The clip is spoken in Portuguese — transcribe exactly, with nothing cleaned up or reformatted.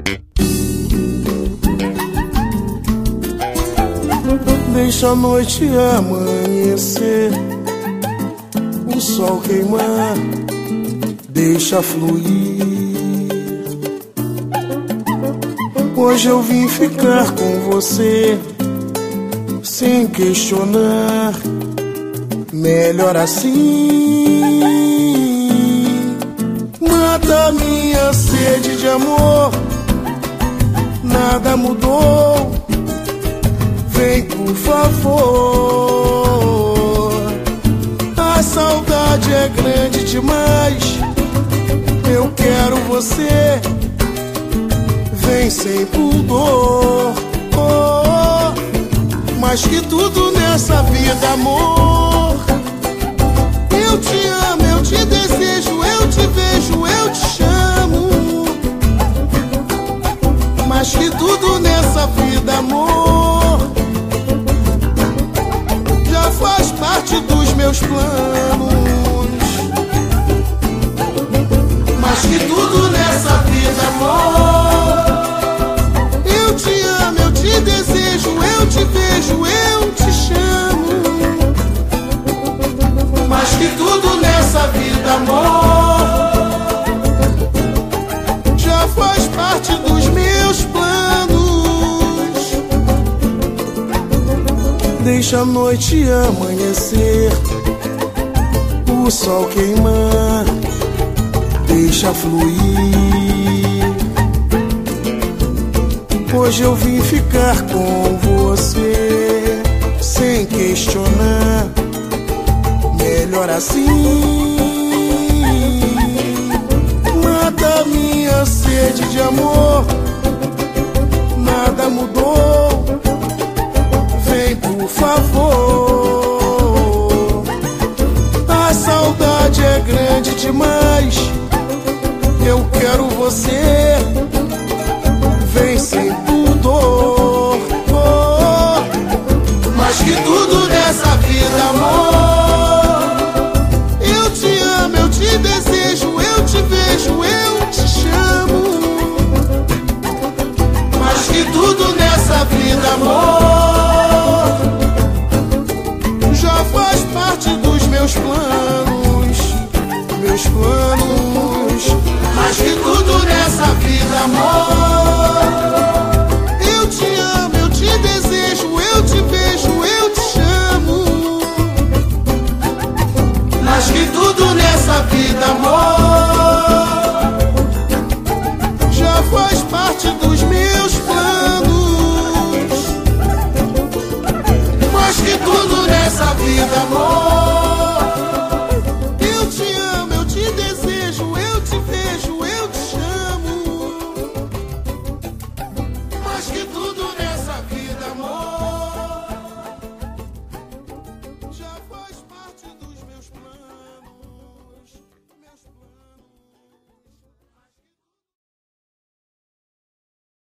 Deixa a noite amanhecer, o sol queimar, deixa fluir. Hoje eu vim ficar com você, sem questionar, melhor assim. Mata minha sede de amor, nada mudou, vem por favor. A saudade é grande demais, eu quero você, vem sem pudor. Oh, mais que tudo nessa vida, amor, eu te amo, eu te desejo, eu te vejo, eu te chamo. Mais que tudo nessa vida, amor, já faz parte dos meus planos. Mais que tudo nessa vida, amor, eu te amo, eu te desejo, eu te vejo, eu te chamo. Mais que tudo nessa vida, amor, já faz parte dos meus planos. Deixa a noite amanhecer, o sol queimar, deixa fluir. Hoje eu vim ficar com você, sem questionar, melhor assim. Mata minha sede de amor, nada mudou, vem por favor. A saudade é grande demais, eu quero você, vem sem pudor. Oh, mais que tudo nessa vida, amor, eu te amo, eu te desejo, eu te vejo, eu te chamo. Mais que tudo nessa vida, amor, já faz parte dos meus planos, meus planos. Mais que tudo nessa vida, amor,